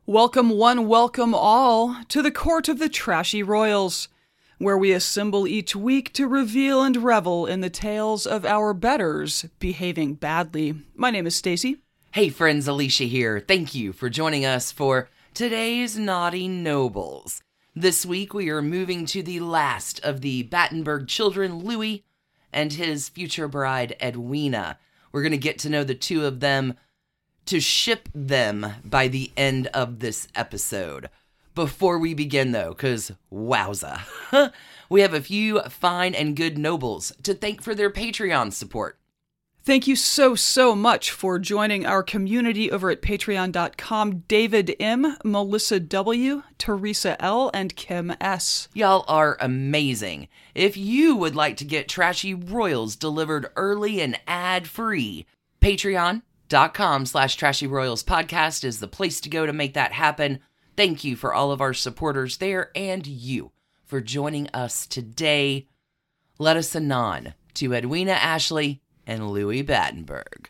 Welcome one, welcome all to the Court of the Trashy Royals, where we assemble each week to reveal and revel in the tales of our betters behaving badly. My name is Stacy. Hey friends, Alicia here. Thank you for joining us for today's Naughty Nobles. This week we are moving to the last of the Battenberg children, Louis, and his future bride, Edwina. We're going to get to know the two of them, to ship them by the end of this episode. Before we begin though, because wowza, we have a few fine and good nobles to thank for their Patreon support. Thank you so much for joining our community over at patreon.com. David M., Melissa W., Teresa L., and Kim S. Y'all are amazing. If you would like to get Trashy Royals delivered early and ad-free, patreon.com/Trashy Royals podcast is the place to go to make that happen. Thank you for all of our supporters there and you for joining us today. Let us anon to Edwina Ashley and Louis Battenberg.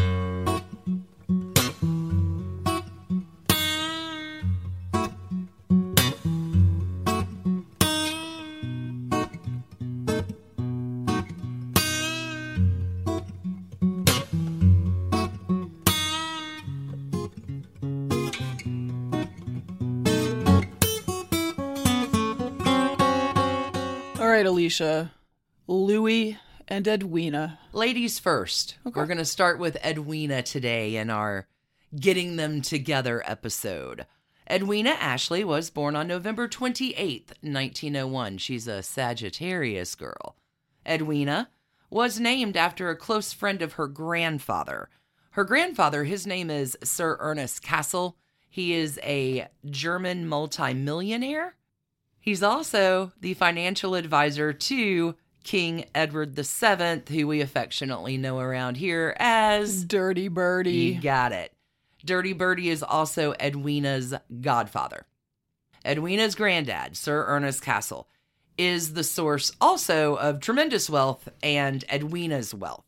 All right, Alicia. Louis and Edwina. Ladies first. Okay. We're going to start with Edwina today in our Getting Them Together episode. Edwina Ashley was born on November 28th, 1901. She's a Sagittarius girl. Edwina was named after a close friend of her grandfather. Her grandfather, his name is Sir Ernest Cassel. He is a German multimillionaire. He's also the financial advisor to King Edward VII, who we affectionately know around here as Dirty Birdie. You got it. Dirty Birdie is also Edwina's godfather. Edwina's granddad, Sir Ernest Cassel, is the source also of tremendous wealth and Edwina's wealth.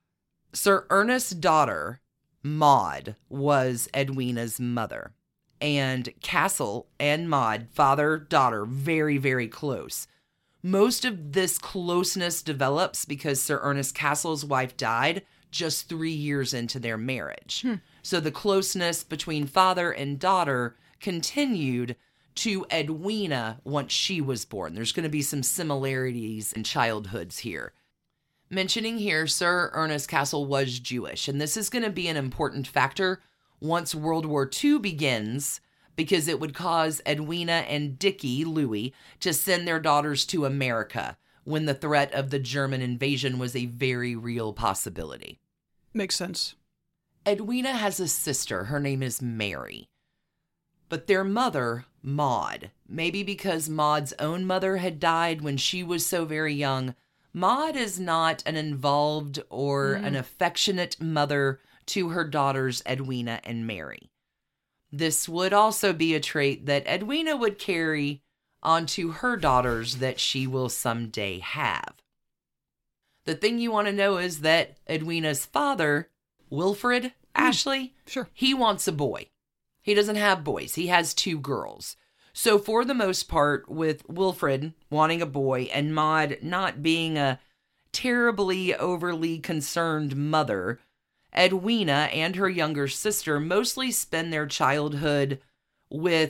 Sir Ernest's daughter, Maud, was Edwina's mother. And Cassel and Maud, father-daughter, very, very close. Most of this closeness develops because Sir Ernest Cassel's wife died just 3 years into their marriage. So the closeness between father and daughter continued to Edwina once she was born. There's going to be some similarities in childhoods here. Mentioning here, Sir Ernest Cassel was Jewish, and this is going to be an important factor once World War II begins, because it would cause Edwina and Dickie, Louis, to send their daughters to America when the threat of the German invasion was a very real possibility. Makes sense. Edwina has a sister. Her name is Mary. But their mother, Maud, maybe because Maud's own mother had died when she was so very young, Maud is not an involved or an affectionate mother to her daughters, Edwina and Mary. This would also be a trait that Edwina would carry onto her daughters that she will someday have. The thing you want to know is that Edwina's father, Wilfred Ashley, Sure. he wants a boy. He doesn't have boys. He has 2 girls. So for the most part, with Wilfred wanting a boy and Maud not being a terribly overly concerned mother, Edwina and her younger sister mostly spend their childhood with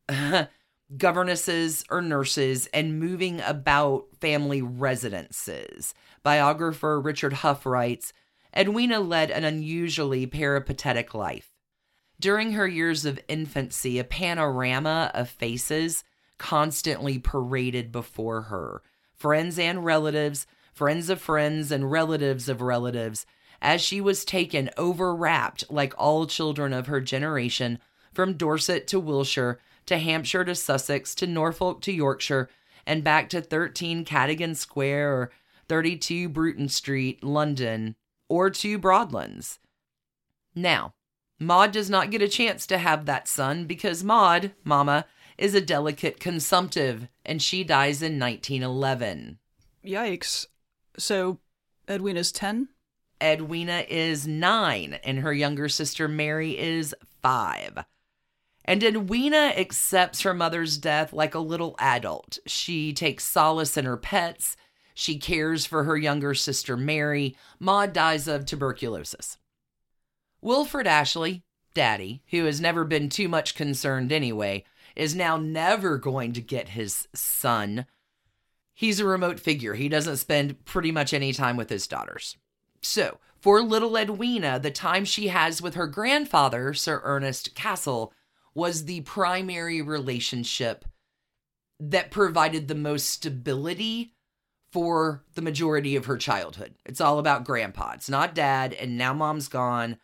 governesses or nurses and moving about family residences. Biographer Richard Huff writes, Edwina led an unusually peripatetic life. During her years of infancy, a panorama of faces constantly paraded before her. Friends and relatives, friends of friends and relatives of relatives, as she was taken overwrapped like all children of her generation, from Dorset to Wiltshire, to Hampshire to Sussex, to Norfolk to Yorkshire, and back to 13 Cadogan Square or 32 Bruton Street, London, or to Broadlands. Now, Maud does not get a chance to have that son because Maud, Mama, is a delicate consumptive, and she dies in 1911. Yikes. So, Edwina's 10? Edwina is 9, and her younger sister Mary is 5. And Edwina accepts her mother's death like a little adult. She takes solace in her pets. She cares for her younger sister, Mary. Maud dies of tuberculosis. Wilfred Ashley, Daddy, who has never been too much concerned anyway, is now never going to get his son. He's a remote figure. He doesn't spend pretty much any time with his daughters. So, for little Edwina, the time she has with her grandfather, Sir Ernest Cassel, was the primary relationship that provided the most stability for the majority of her childhood. It's all about Grandpa. It's not Dad, and now Mom's gone.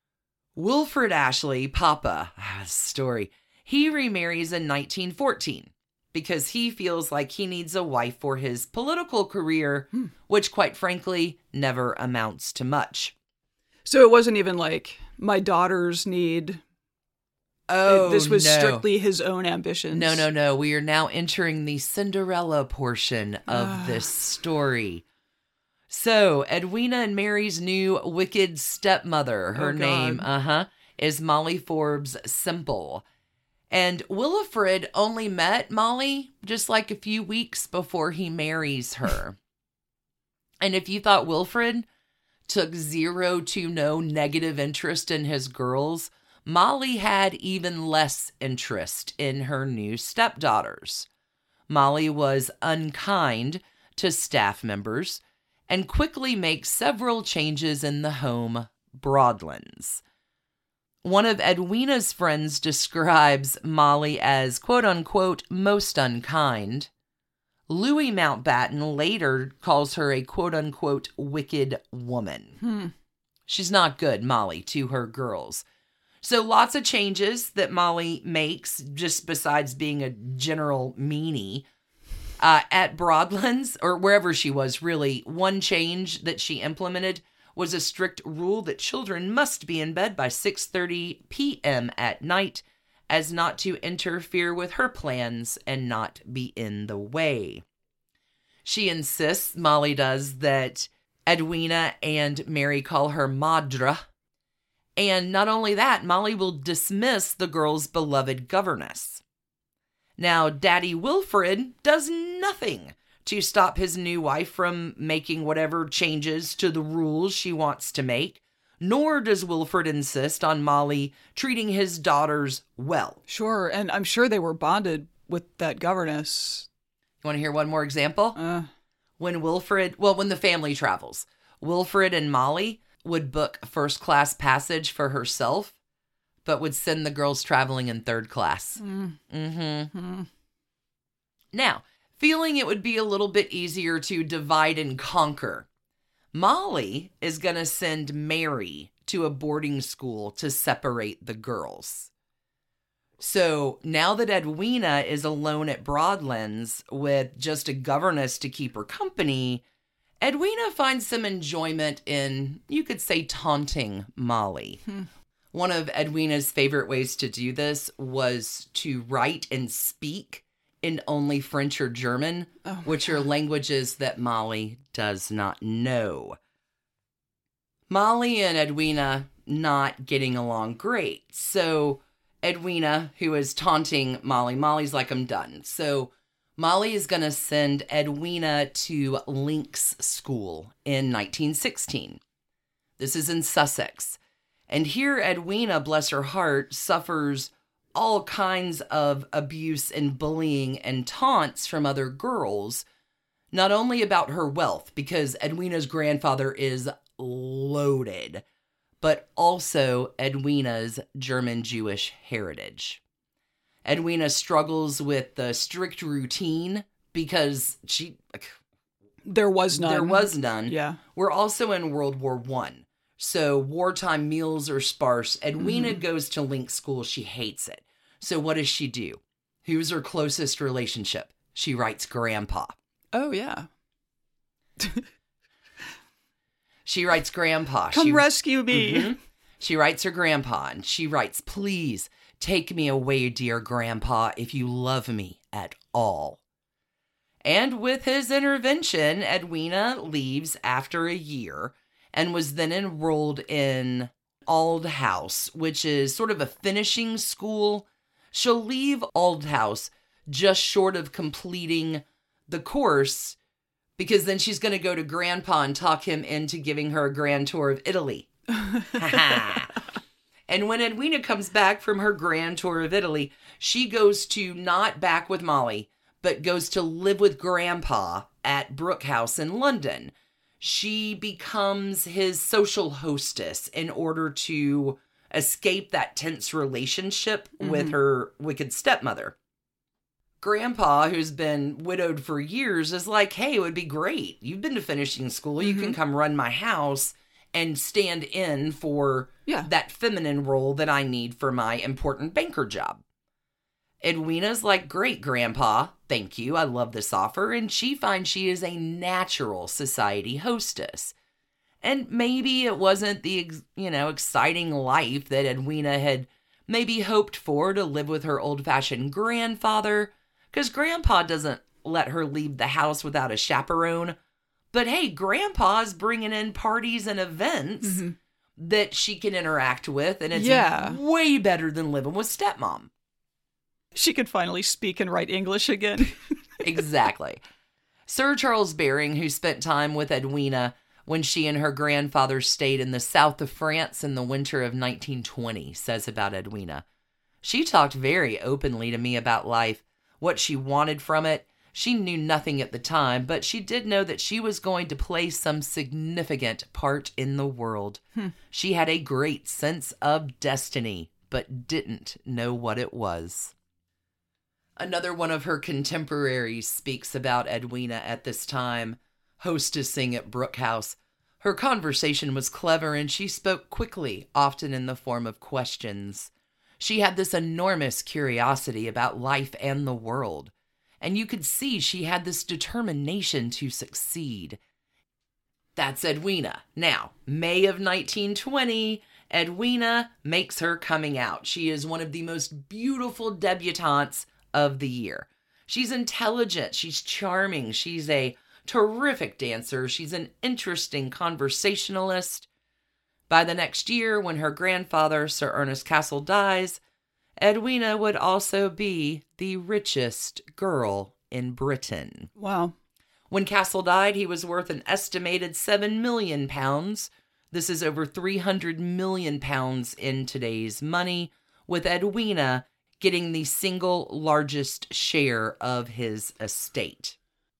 Wilfred Ashley, Papa, story, he remarries in 1914 because he feels like he needs a wife for his political career, which, quite frankly, never amounts to much. So it wasn't even like, my daughters need... this was strictly his own ambitions. No. We are now entering the Cinderella portion of this story. So, Edwina and Mary's new wicked stepmother, her name, is Molly Forbes Semple. And Wilfred only met Molly just like a few weeks before he marries her. And if you thought Wilfred took zero to no negative interest in his girls, Molly had even less interest in her new stepdaughters. Molly was unkind to staff members and quickly makes several changes in the home Broadlands. One of Edwina's friends describes Molly as, quote-unquote, most unkind. Louis Mountbatten later calls her a, quote-unquote, wicked woman. She's not good, Molly, to her girls. So lots of changes that Molly makes, just besides being a general meanie. At Broadlands, or wherever she was, really, one change that she implemented was a strict rule that children must be in bed by 6:30 p.m. at night, as not to interfere with her plans and not be in the way. She insists, Molly does, that Edwina and Mary call her Madre. And not only that, Molly will dismiss the girl's beloved governess. Now, Daddy Wilfred does nothing to stop his new wife from making whatever changes to the rules she wants to make, nor does Wilfred insist on Molly treating his daughters well. Sure, and I'm sure they were bonded with that governess. You want to hear one more example? When the family travels, Wilfred and Molly would book first-class passage for herself, but would send the girls traveling in third class. Now, feeling it would be a little bit easier to divide and conquer, Molly is going to send Mary to a boarding school to separate the girls. So now that Edwina is alone at Broadlands with just a governess to keep her company, Edwina finds some enjoyment in, you could say, taunting Molly. One of Edwina's favorite ways to do this was to write and speak in only French or German, which are languages that Molly does not know. Molly and Edwina not getting along great. So Edwina, who is taunting Molly, Molly's like, I'm done. So Molly is going to send Edwina to Links School in 1916. This is in Sussex. And here Edwina, bless her heart, suffers all kinds of abuse and bullying and taunts from other girls, not only about her wealth, because Edwina's grandfather is loaded, but also Edwina's German-Jewish heritage. Edwina struggles with the strict routine because there was none. Yeah. We're also in World War I. So wartime meals are sparse. Edwina goes to Link School. She hates it. So what does she do? Who's her closest relationship? She writes Grandpa. Oh, yeah. She writes Grandpa. Come rescue me. She writes her Grandpa, and she writes, please take me away, dear Grandpa, if you love me at all. And with his intervention, Edwina leaves after a year and was then enrolled in Auld House, which is sort of a finishing school She'll leave Aldhouse just short of completing the course because then she's going to go to Grandpa and talk him into giving her a grand tour of Italy. And when Edwina comes back from her grand tour of Italy, she goes to not back with Molly, but goes to live with Grandpa at Brooke House in London. She becomes his social hostess in order to escape that tense relationship with her wicked stepmother. Grandpa, who's been widowed for years, is like, hey, it would be great. You've been to finishing school. You can come run my house and stand in for that feminine role that I need for my important banker job. Edwina's like, great, Grandpa. Thank you. I love this offer. And she finds she is a natural society hostess. And maybe it wasn't the, exciting life that Edwina had maybe hoped for to live with her old-fashioned grandfather, because Grandpa doesn't let her leave the house without a chaperone. But hey, Grandpa's bringing in parties and events that she can interact with, and it's way better than living with stepmom. She could finally speak and write English again. Exactly. Sir Charles Baring, who spent time with Edwina when she and her grandfather stayed in the south of France in the winter of 1920, says about Edwina, she talked very openly to me about life, what she wanted from it. She knew nothing at the time, but she did know that she was going to play some significant part in the world. She had a great sense of destiny, but didn't know what it was. Another one of her contemporaries speaks about Edwina at this time, hostessing at Brooke House. Her conversation was clever and she spoke quickly, often in the form of questions. She had this enormous curiosity about life and the world, and you could see she had this determination to succeed. That's Edwina. Now, May of 1920, Edwina makes her coming out. She is one of the most beautiful debutantes of the year. She's intelligent, she's charming, she's a terrific dancer, she's an interesting conversationalist. By the next year, when her grandfather, Sir Ernest Cassel, dies, Edwina would also be the richest girl in Britain. Wow. When Cassel died, he was worth an estimated £7 million. This is over £300 million in today's money, with Edwina getting the single largest share of his estate.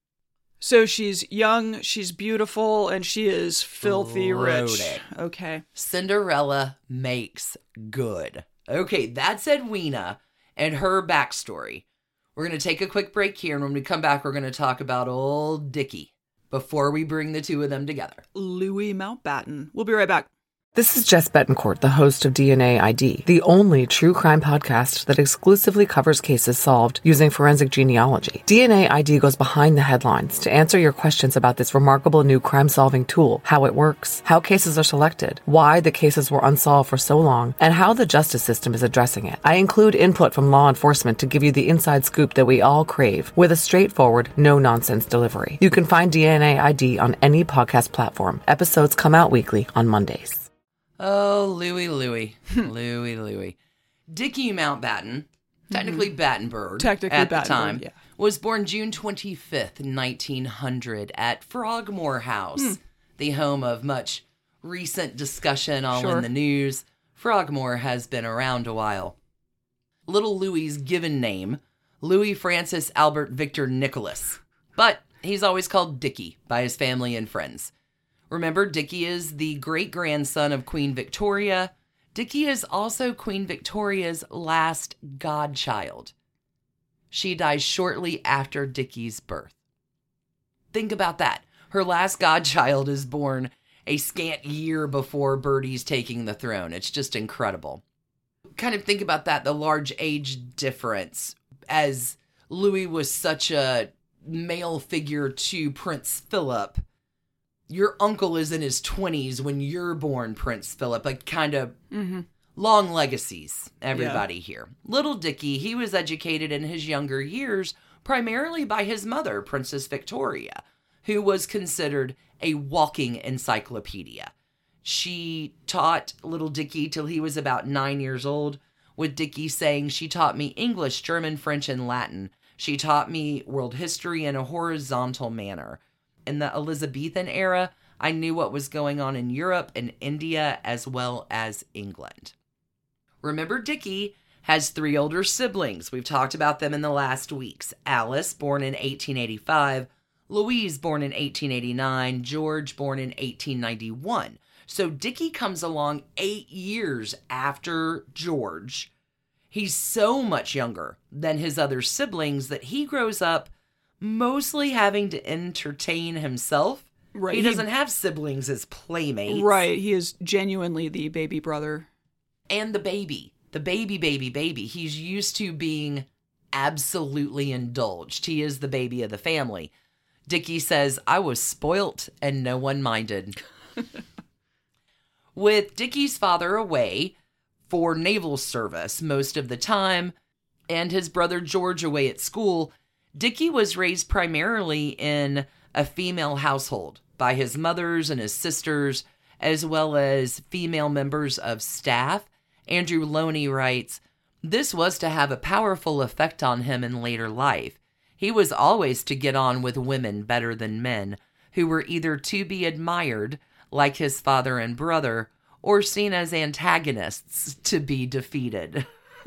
So she's young, she's beautiful, and she is filthy rich. Loaded. Okay. Cinderella makes good. Okay, that's Edwina and her backstory. We're going to take a quick break here, and when we come back, we're going to talk about old Dickie before we bring the two of them together. Louis Mountbatten. We'll be right back. This is Jess Betancourt, the host of DNA ID, the only true crime podcast that exclusively covers cases solved using forensic genealogy. DNA ID goes behind the headlines to answer your questions about this remarkable new crime-solving tool, how it works, how cases are selected, why the cases were unsolved for so long, and how the justice system is addressing it. I include input from law enforcement to give you the inside scoop that we all crave, with a straightforward, no-nonsense delivery. You can find DNA ID on any podcast platform. Episodes come out weekly on Mondays. Oh, Louis. Louis. Dickie Mountbatten, technically Battenberg at the time, was born June 25th, 1900 at Frogmore House, the home of much recent discussion all in the news. Frogmore has been around a while. Little Louis's given name, Louis Francis Albert Victor Nicholas, but he's always called Dickie by his family and friends. Remember, Dickie is the great-grandson of Queen Victoria. Dickie is also Queen Victoria's last godchild. She dies shortly after Dickie's birth. Think about that. Her last godchild is born a scant year before Bertie's taking the throne. It's just incredible. Kind of think about that, the large age difference, as Louis was such a male figure to Prince Philip. Your uncle is in his 20s when you're born, Prince Philip. Like, kind of long legacies, everybody here. Little Dickie, he was educated in his younger years primarily by his mother, Princess Victoria, who was considered a walking encyclopedia. She taught little Dickie till he was about 9 years old, with Dickey saying, "She taught me English, German, French, and Latin. She taught me world history in a horizontal manner. In the Elizabethan era, I knew what was going on in Europe and India as well as England." Remember, Dickey has 3 older siblings. We've talked about them in the last weeks. Alice, born in 1885, Louise, born in 1889, George, born in 1891. So Dickey comes along 8 years after George. He's so much younger than his other siblings that he grows up mostly having to entertain himself. Right. He doesn't have siblings as playmates. Right. He is genuinely the baby brother. And the baby. The baby. He's used to being absolutely indulged. He is the baby of the family. Dickey says, "I was spoilt and no one minded." With Dickey's father away for naval service most of the time, and his brother George away at school, Dickey was raised primarily in a female household by his mothers and his sisters, as well as female members of staff. Andrew Loney writes, "This was to have a powerful effect on him in later life. He was always to get on with women better than men, who were either to be admired, like his father and brother, or seen as antagonists to be defeated."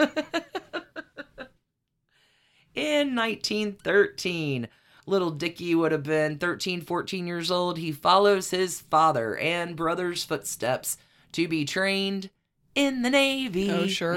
In 1913, little Dickey would have been 13, 14 years old. He follows his father and brother's footsteps to be trained in the Navy. Oh, sure.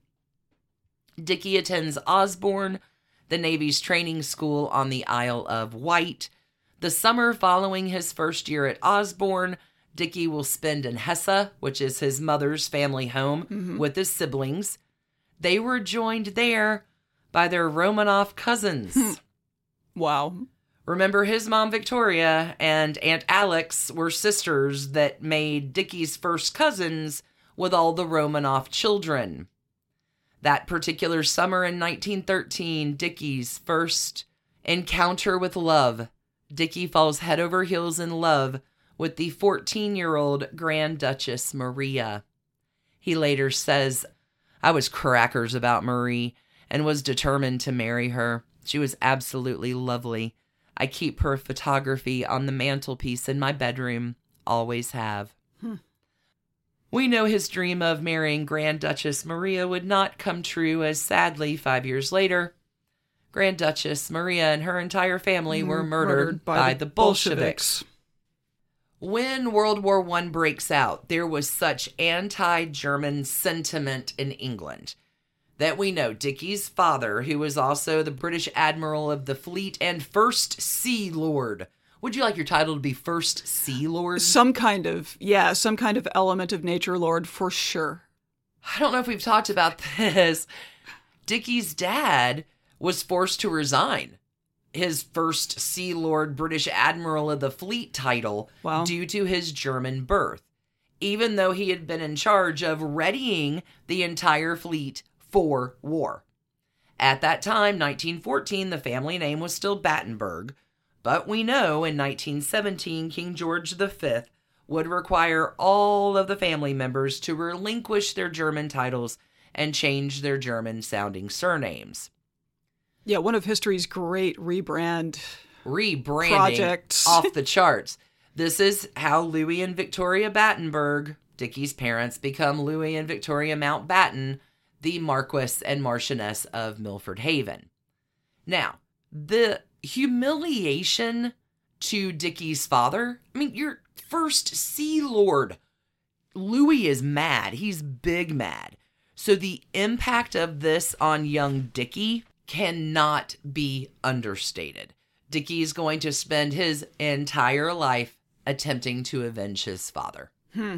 Dickey attends Osborne, the Navy's training school on the Isle of Wight. The summer following his first year at Osborne, Dickey will spend in Hesse, which is his mother's family home, with his siblings. They were joined there by their Romanov cousins. Wow. Remember, his mom, Victoria, and Aunt Alex were sisters that made Dickey's first cousins with all the Romanov children. That particular summer in 1913, Dickey's first encounter with love. Dickey falls head over heels in love with the 14-year-old Grand Duchess Maria. He later says, "I was crackers about Marie and was determined to marry her. She was absolutely lovely. I keep her photography on the mantelpiece in my bedroom. Always have." We know his dream of marrying Grand Duchess Maria would not come true, as sadly, 5 years later, Grand Duchess Maria and her entire family were murdered by the Bolsheviks. When World War I breaks out, there was such anti-German sentiment in England that we know Dickey's father, who was also the British Admiral of the Fleet and First Sea Lord. Would you like your title to be First Sea Lord? Some kind of element of nature lord for sure. I don't know if we've talked about this. Dickey's dad was forced to resign his First Sea Lord British Admiral of the Fleet title due to his German birth, even though he had been in charge of readying the entire fleet for war. At that time, 1914, the family name was still Battenberg, but we know in 1917, King George V would require all of the family members to relinquish their German titles and change their German-sounding surnames. Yeah, one of history's great rebranding projects off the charts. This is how Louis and Victoria Battenberg, Dickey's parents, become Louis and Victoria Mountbatten, the Marquess and Marchioness of Milford Haven. Now, the humiliation to Dickey's father, I mean, your First Sea Lord, Louis is mad. He's big mad. So the impact of this on young Dickey cannot be understated. Dickey is going to spend his entire life attempting to avenge his father.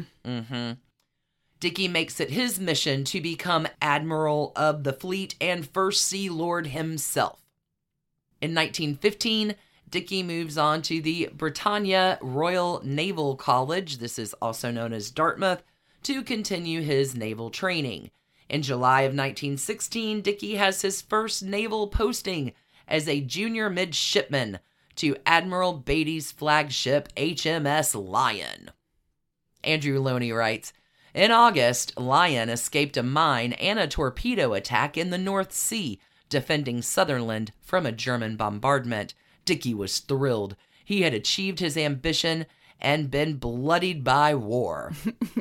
Dickey makes it his mission to become Admiral of the Fleet and First Sea Lord himself. In 1915, Dickey moves on to the Britannia Royal Naval College, this is also known as Dartmouth, to continue his naval training. In July of 1916, Dickey has his first naval posting as a junior midshipman to Admiral Beatty's flagship HMS Lion. Andrew Loney writes, In August, Lyon escaped a mine and a torpedo attack in the North Sea, defending Sutherland from a German bombardment. Dicky was thrilled. He had achieved his ambition and been bloodied by war.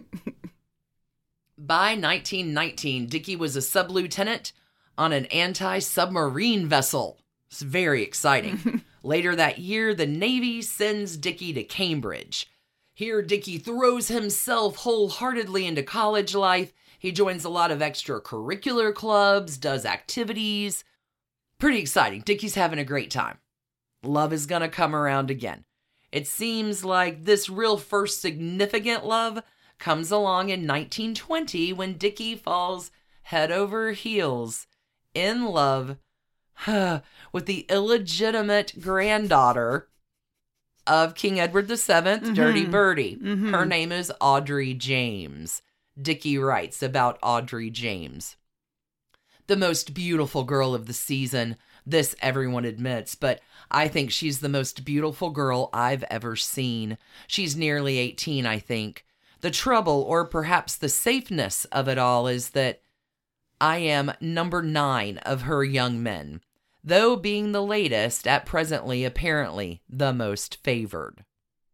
By 1919, Dicky was a sub-lieutenant on an anti-submarine vessel. It's very exciting. Later that year, the Navy sends Dicky to Cambridge. Here, Dicky throws himself wholeheartedly into college life. He joins a lot of extracurricular clubs, does activities. Pretty exciting. Dicky's having a great time. Love is gonna come around again. It seems like this real first significant love comes along in 1920 when Dicky falls head over heels in love with the illegitimate granddaughter of King Edward VII, Dirty Birdie. Her name is Audrey James. Dicky writes about Audrey James. The most beautiful girl of the season. This everyone admits, but I think she's the most beautiful girl I've ever seen. She's nearly 18, I think. The trouble, or perhaps the safeness of it all, is that I am number 9 of her young men, though being the latest, at presently apparently the most favored.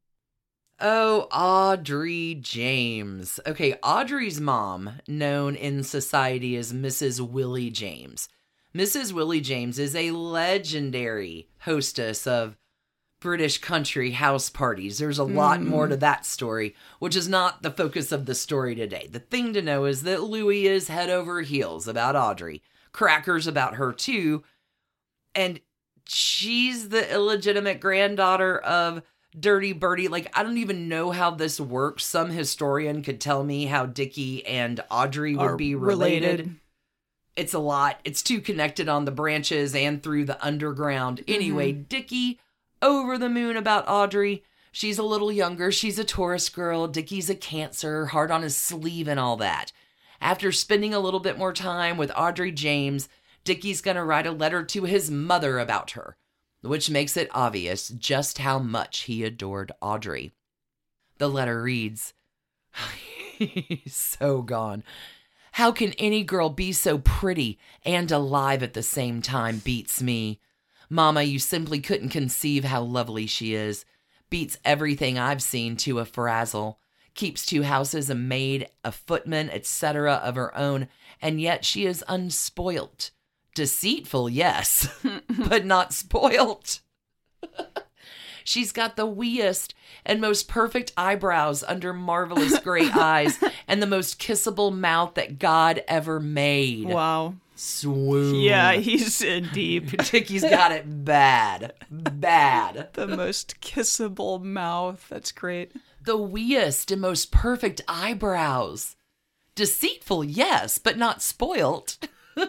Oh, Audrey James. Okay, Audrey's mom, known in society as Mrs. Willie James. Mrs. Willie James is a legendary hostess of British country house parties. There's a lot more to that story, which is not the focus of the story today. The thing to know is that Louis is head over heels about Audrey. Crackers about her too. And she's the illegitimate granddaughter of Dirty Birdie. Like, I don't even know how this works. Some historian could tell me how Dicky and Audrey would be related. It's a lot. It's too connected on the branches and through the underground. Anyway, Dicky, over the moon about Audrey. She's a little younger. She's a Taurus girl. Dicky's a Cancer, heart on his sleeve and all that. After spending a little bit more time with Audrey James, Dicky's going to write a letter to his mother about her, which makes it obvious just how much he adored Audrey. The letter reads, he's so gone. How can any girl be so pretty and alive at the same time? Beats me. Mama, you simply couldn't conceive how lovely she is. Beats everything I've seen to a frazzle. Keeps 2 houses, a maid, a footman, etc. of her own, and yet she is unspoilt. Deceitful, yes, but not spoilt. She's got the weeest and most perfect eyebrows under marvelous gray eyes and the most kissable mouth that God ever made. Wow. Swoon. Yeah, he's in deep. Dicky's got it bad. Bad. The most kissable mouth. That's great. The weeest and most perfect eyebrows. Deceitful, yes, but not spoilt.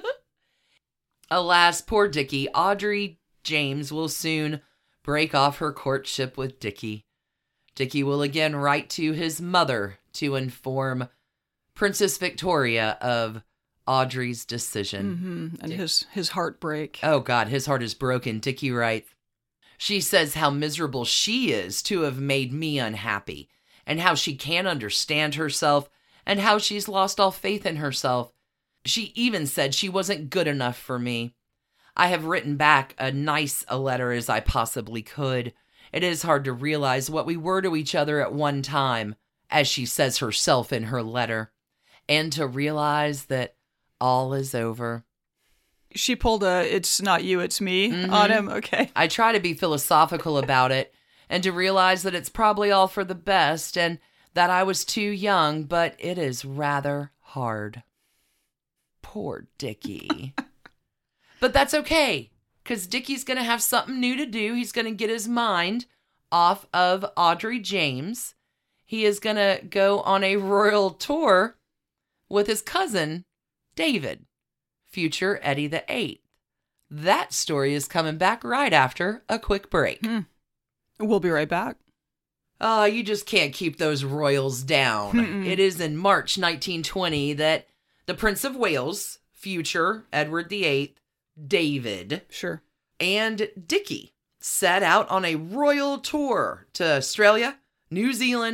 Alas, poor Dicky. Audrey James will soon break off her courtship with Dicky. Dicky will again write to his mother to inform Princess Victoria of Audrey's decision. And his heartbreak. Oh God, his heart is broken. Dicky writes, she says how miserable she is to have made me unhappy, and how she can't understand herself, and how she's lost all faith in herself. She even said she wasn't good enough for me. I have written back as nice a letter as I possibly could. It is hard to realize what we were to each other at one time, as she says herself in her letter, and to realize that all is over. She pulled a "it's not you, it's me" on him. Okay. I try to be philosophical about it, and to realize that it's probably all for the best, and that I was too young, but it is rather hard. Poor Dicky. But that's okay, because Dicky's going to have something new to do. He's going to get his mind off of Audrey James. He is going to go on a royal tour with his cousin, David, future Eddie the Eighth. That story is coming back right after a quick break. We'll be right back. Oh, you just can't keep those royals down. It is in March 1920 that the Prince of Wales, future Edward VIII, David, Sure, and Dicky set out on a royal tour to Australia, New Zealand,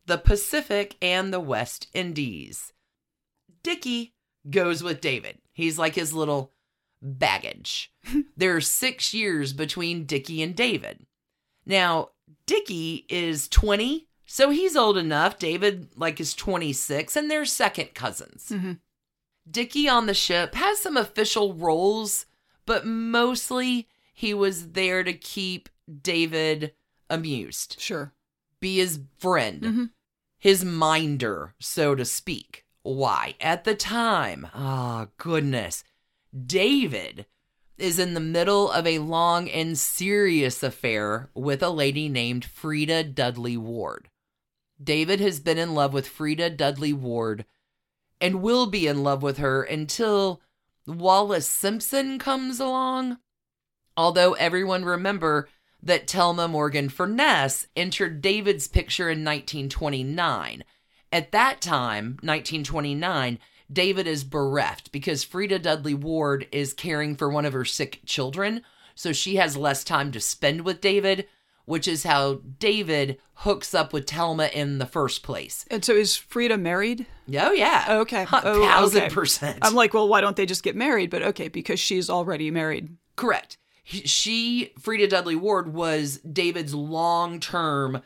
the Pacific, and the West Indies. Dickie goes with David. He's like his little baggage. There are 6 years between Dickie and David. Now, Dickie is 20, so he's old enough. David, is 26, and they're second cousins. Mm-hmm. Dickie on the ship has some official roles, but mostly he was there to keep David amused. Sure. Be his friend. Mm-hmm. His minder, so to speak. Why? At the time, goodness, David is in the middle of a long and serious affair with a lady named Frida Dudley Ward. David has been in love with Frida Dudley Ward and will be in love with her until Wallace Simpson comes along. Although everyone remember that Thelma Morgan Furness entered David's picture in 1929. At that time, 1929, David is bereft because Frida Dudley Ward is caring for one of her sick children, so she has less time to spend with David, which is how David hooks up with Thelma in the first place. And so is Frida married? Oh, yeah. Okay. 1,000%. I'm like, well, why don't they just get married? But okay, because she's already married. Correct. Frida Dudley Ward, was David's long-term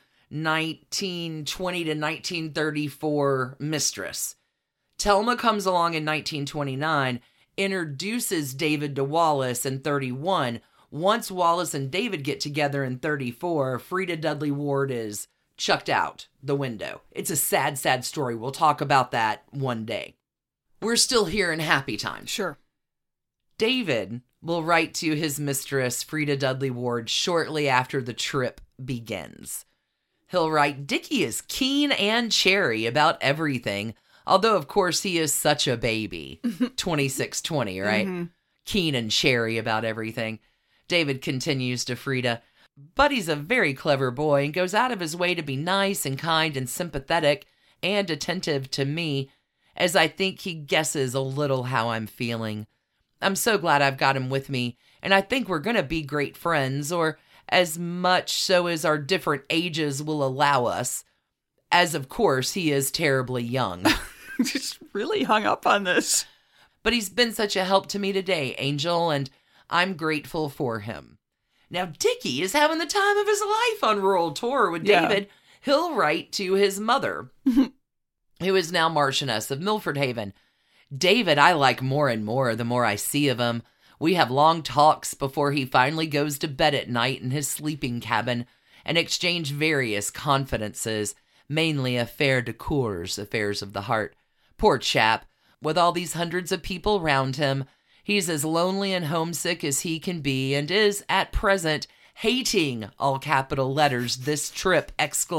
1920 to 1934 mistress. Thelma comes along in 1929, introduces David to Wallace in 31. Once Wallace and David get together in 34, Frida Dudley Ward is chucked out the window. It's a sad, sad story. We'll talk about that one day. We're still here in happy times. Sure. David will write to his mistress, Frida Dudley Ward, shortly after the trip begins. He'll write, Dickie is keen and cherry about everything, although, of course, he is such a baby. 26-20, right? Mm-hmm. Keen and cherry about everything. David continues to Frida, but he's a very clever boy and goes out of his way to be nice and kind and sympathetic and attentive to me, as I think he guesses a little how I'm feeling. I'm so glad I've got him with me, and I think we're going to be great friends, or as much so as our different ages will allow us, as of course he is terribly young. Just really hung up on this. But he's been such a help to me today, Angel, and I'm grateful for him. Now, Dickie is having the time of his life on World Tour with David. Yeah. He'll write to his mother, who is now Marchioness of Milford Haven. David, I like more and more the more I see of him. We have long talks before he finally goes to bed at night in his sleeping cabin and exchange various confidences, mainly affaires de coeurs, affairs of the heart. Poor chap, with all these hundreds of people round him, he's as lonely and homesick as he can be and is, at present, hating, all capital letters, this trip, !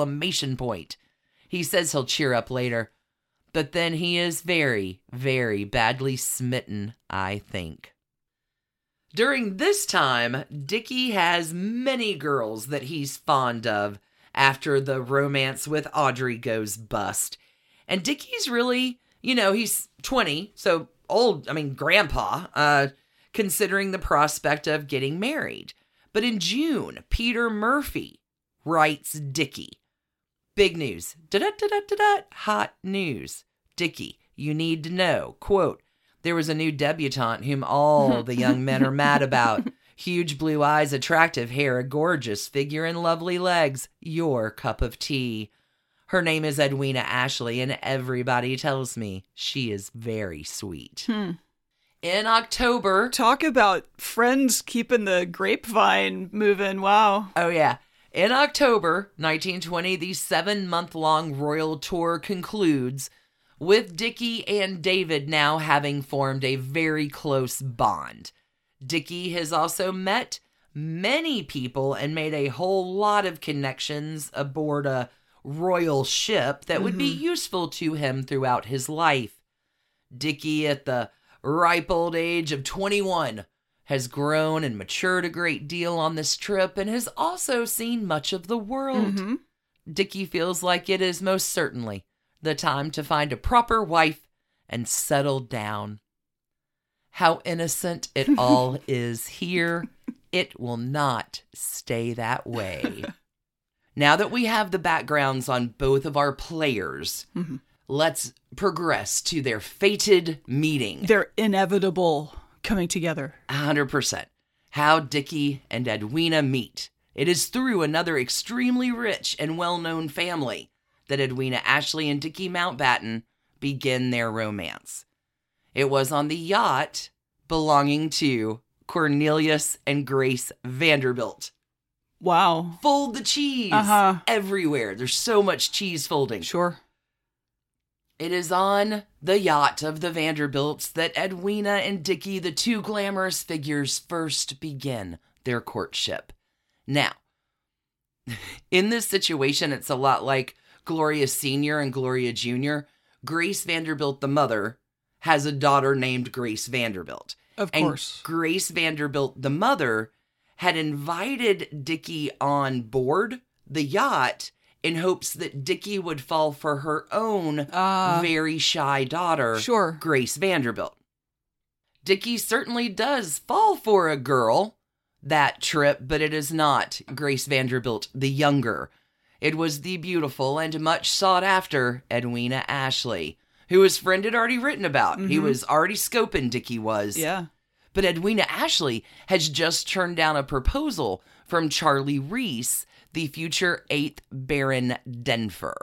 He says he'll cheer up later. But then he is very, very badly smitten, I think. During this time, Dickie has many girls that he's fond of after the romance with Audrey goes bust. And Dickie's really, he's 20, so old, grandpa, considering the prospect of getting married. But in June, Peter Murphy writes Dickie. Big news. Hot news. Dickie, you need to know. Quote, there was a new debutante whom all the young men are mad about. Huge blue eyes, attractive hair, a gorgeous figure, and lovely legs. Your cup of tea. Her name is Edwina Ashley, and everybody tells me she is very sweet. In October... Talk about friends keeping the grapevine moving. Wow. Oh, yeah. In October 1920, the 7-month-long royal tour concludes, with Dickie and David now having formed a very close bond. Dickie has also met many people and made a whole lot of connections aboard a royal ship that would be useful to him throughout his life. Dickie, at the ripe old age of 21, has grown and matured a great deal on this trip and has also seen much of the world. Dickie feels like it is most certainly the time to find a proper wife and settle down. How innocent it all is here. It will not stay that way. Now that we have the backgrounds on both of our players, let's progress to their fated meeting. Their inevitable coming together. 100%. How Dickie and Edwina meet. It is through another extremely rich and well-known family that Edwina Ashley and Dickie Mountbatten begin their romance. It was on the yacht belonging to Cornelius and Grace Vanderbilt. Wow. Fold the cheese everywhere. There's so much cheese folding. Sure. It is on the yacht of the Vanderbilts that Edwina and Dickie, the two glamorous figures, first begin their courtship. Now, in this situation, it's a lot like Gloria Sr. and Gloria Jr. Grace Vanderbilt, the mother, has a daughter named Grace Vanderbilt. Of course. And Grace Vanderbilt, the mother, had invited Dickie on board the yacht in hopes that Dickie would fall for her own very shy daughter, Sure. Grace Vanderbilt. Dickie certainly does fall for a girl that trip, but it is not Grace Vanderbilt the younger. It was the beautiful and much sought after Edwina Ashley, who his friend had already written about. He was already scoping, Dickie was. Yeah. But Edwina Ashley has just turned down a proposal from Charlie Reese, the future 8th Baron Denver.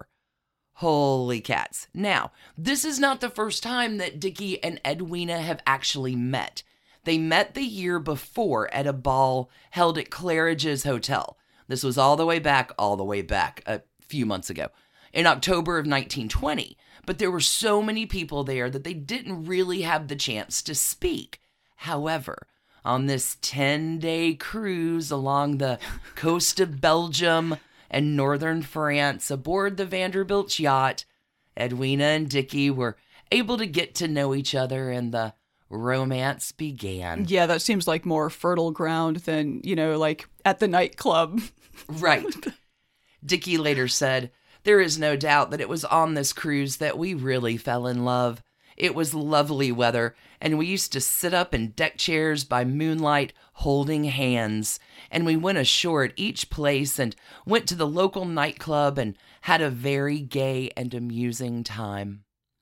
Holy cats. Now, this is not the first time that Dickie and Edwina have actually met. They met the year before at a ball held at Claridge's Hotel. This was all the way back a few months ago, in October of 1920. But there were so many people there that they didn't really have the chance to speak. However, on this 10-day cruise along the coast of Belgium and northern France aboard the Vanderbilt's yacht, Edwina and Dickie were able to get to know each other and the romance began. Yeah, that seems like more fertile ground than, like at the nightclub. Right. Dickie later said, "There is no doubt that it was on this cruise that we really fell in love. It was lovely weather, and we used to sit up in deck chairs by moonlight holding hands, and we went ashore at each place and went to the local nightclub and had a very gay and amusing time."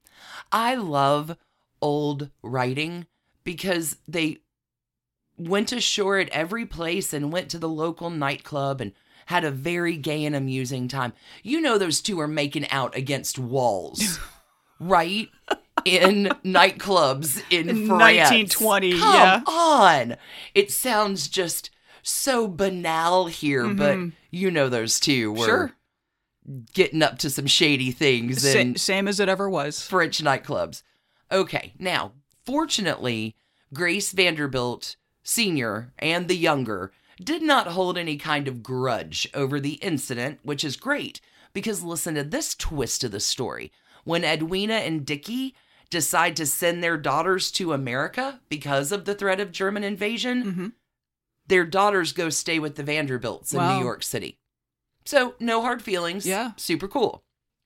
I love old writing because they went ashore at every place and went to the local nightclub and had a very gay and amusing time. You know those two are making out against walls, right? In nightclubs in France. 1920, Come on. It sounds just so banal here, but you know those two were getting up to some shady things in Same as it ever was. French nightclubs. Okay, now, fortunately, Grace Vanderbilt Sr. and the younger did not hold any kind of grudge over the incident, which is great, because listen to this twist of the story. When Edwina and Dickie decide to send their daughters to America because of the threat of German invasion, their daughters go stay with the Vanderbilts in New York City. So, no hard feelings. Yeah. Super cool.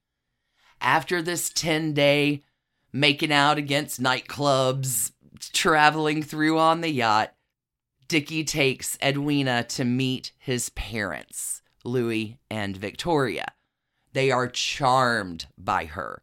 After this 10-day making out against nightclubs, traveling through on the yacht, Dickie takes Edwina to meet his parents, Louis and Victoria. They are charmed by her.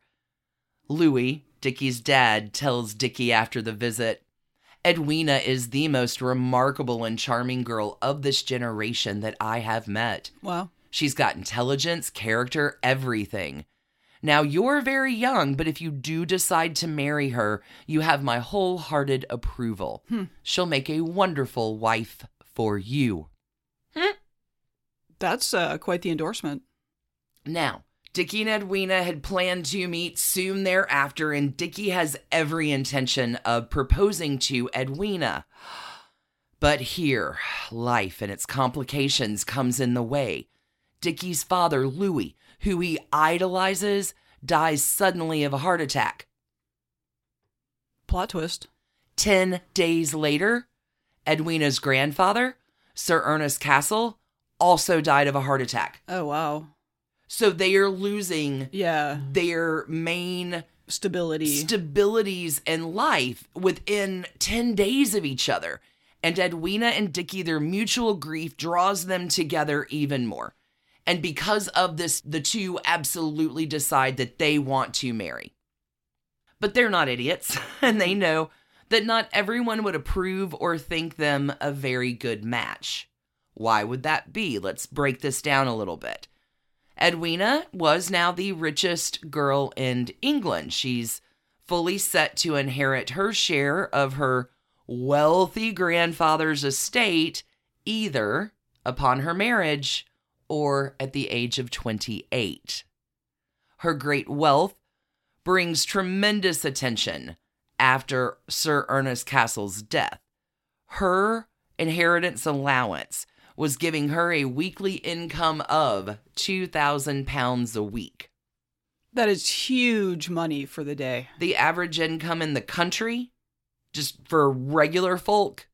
Louis, Dickie's dad, tells Dickie after the visit, "Edwina is the most remarkable and charming girl of this generation that I have met. Wow. She's got intelligence, character, everything. Now, you're very young, but if you do decide to marry her, you have my wholehearted approval. She'll make a wonderful wife for you." That's quite the endorsement. Now, Dickie and Edwina had planned to meet soon thereafter, and Dickie has every intention of proposing to Edwina. But here, life and its complications comes in the way. Dickie's father, Louis, who he idolizes, dies suddenly of a heart attack. Plot twist. 10 days later, Edwina's grandfather, Sir Ernest Cassel, also died of a heart attack. Oh, wow. So they are losing Yeah. their main Stability. stabilities in life within 10 days of each other. And Edwina and Dickie, their mutual grief draws them together even more. And because of this, the two absolutely decide that they want to marry. But they're not idiots, and they know that not everyone would approve or think them a very good match. Why would that be? Let's break this down a little bit. Edwina was now the richest girl in England. She's fully set to inherit her share of her wealthy grandfather's estate, either upon her marriage or at the age of 28. Her great wealth brings tremendous attention after Sir Ernest Castle's death. Her inheritance allowance was giving her a weekly income of £2,000 a week. That is huge money for the day. The average income in the country, just for regular folk,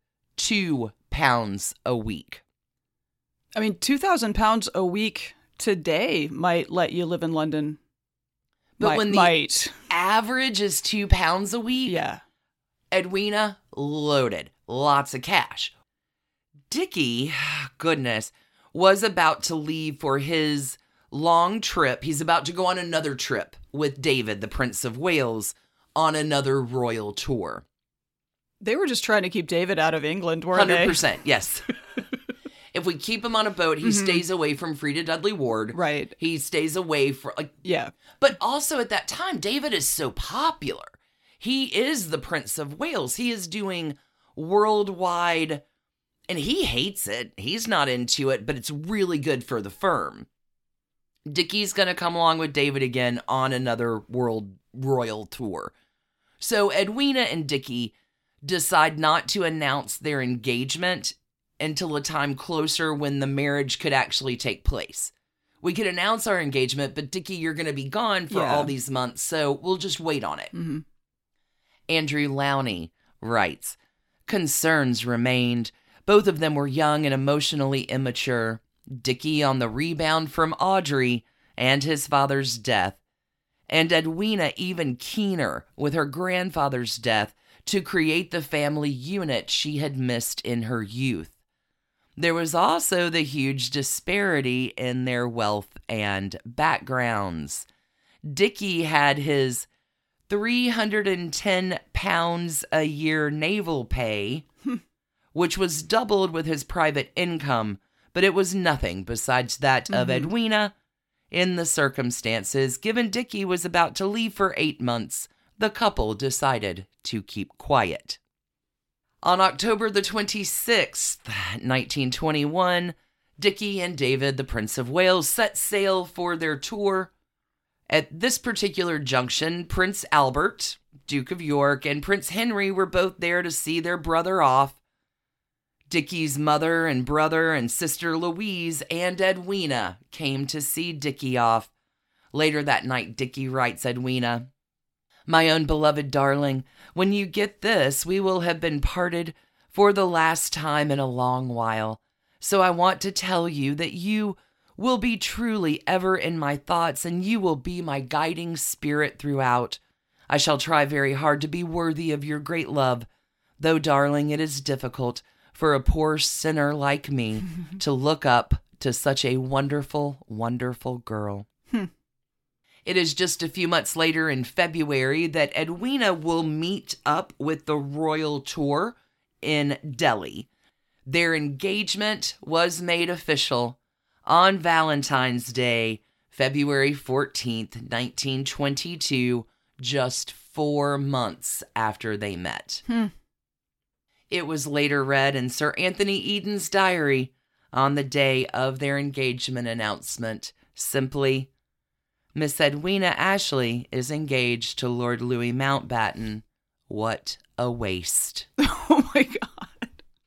£2 a week. I mean, £2,000 a week today might let you live in London. But when the average is £2 a week, yeah, Edwina loaded, lots of cash. Dickie, goodness, was about to leave for his long trip. He's about to go on another trip with David, the Prince of Wales, on another royal tour. They were just trying to keep David out of England, weren't 100%, they? yes. If we keep him on a boat, he stays away from Freda Dudley Ward. Right. He stays away from, yeah. But also at that time, David is so popular. He is the Prince of Wales. He is doing worldwide, and he hates it. He's not into it, but it's really good for the firm. Dickie's going to come along with David again on another world royal tour. So Edwina and Dickie decide not to announce their engagement until a time closer when the marriage could actually take place. We could announce our engagement, but Dickie, you're going to be gone for all these months, so we'll just wait on it. Mm-hmm. Andrew Lowney writes, concerns remained. Both of them were young and emotionally immature. Dickie on the rebound from Audrey and his father's death, and Edwina even keener with her grandfather's death to create the family unit she had missed in her youth. There was also the huge disparity in their wealth and backgrounds. Dickie had his £310 a year naval pay, which was doubled with his private income, but it was nothing besides that of Edwina. In the circumstances, given Dickie was about to leave for 8 months, the couple decided to keep quiet. On October the 26th, 1921, Dickie and David, the Prince of Wales, set sail for their tour. At this particular junction, Prince Albert, Duke of York, and Prince Henry were both there to see their brother off. Dickie's mother and brother and sister Louise and Edwina came to see Dickie off. Later that night, Dickie writes Edwina, "My own beloved darling, when you get this, we will have been parted for the last time in a long while. So I want to tell you that you will be truly ever in my thoughts, and you will be my guiding spirit throughout. I shall try very hard to be worthy of your great love, though, darling, it is difficult for a poor sinner like me to look up to such a wonderful, wonderful girl." It is just a few months later in February that Edwina will meet up with the royal tour in Delhi. Their engagement was made official on Valentine's Day, February 14th, 1922, just 4 months after they met. It was later read in Sir Anthony Eden's diary on the day of their engagement announcement, simply, "Miss Edwina Ashley is engaged to Lord Louis Mountbatten. What a waste." Oh my God.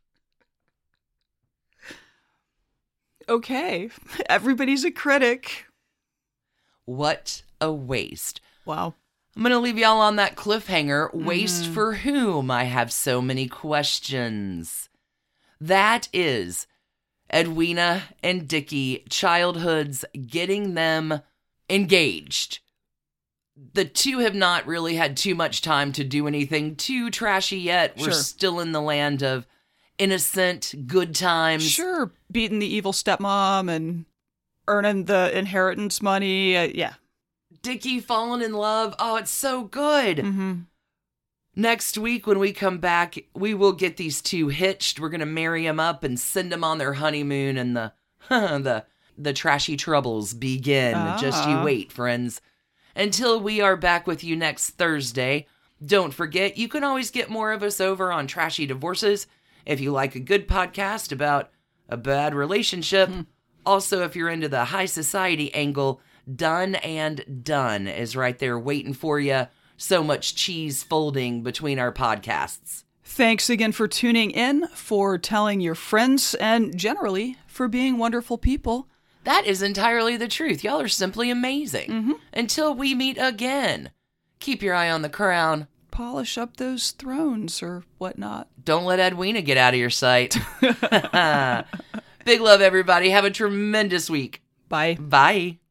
Okay. Everybody's a critic. What a waste. Wow. I'm going to leave y'all on that cliffhanger. Waste for whom? I have so many questions. That is Edwina and Dickie, childhoods, getting them engaged. The two have not really had too much time to do anything too trashy yet. We're still in the land of innocent, good times. Sure, beating the evil stepmom and earning the inheritance money. Yeah. Dickie falling in love. Oh, it's so good. Mm-hmm. Next week, when we come back, we will get these two hitched. We're going to marry them up and send them on their honeymoon, and the trashy troubles begin. Just you wait, friends. Until we are back with you next Thursday, don't forget, you can always get more of us over on Trashy Divorces if you like a good podcast about a bad relationship. Also, if you're into the high society angle, Done and Done is right there waiting for you. So much cheese folding between our podcasts. Thanks again for tuning in, for telling your friends, and generally for being wonderful people. That is entirely the truth. Y'all are simply amazing. Until we meet again, keep your eye on the crown. Polish up those thrones or whatnot. Don't let Edwina get out of your sight. Big love, everybody. Have a tremendous week. Bye. Bye.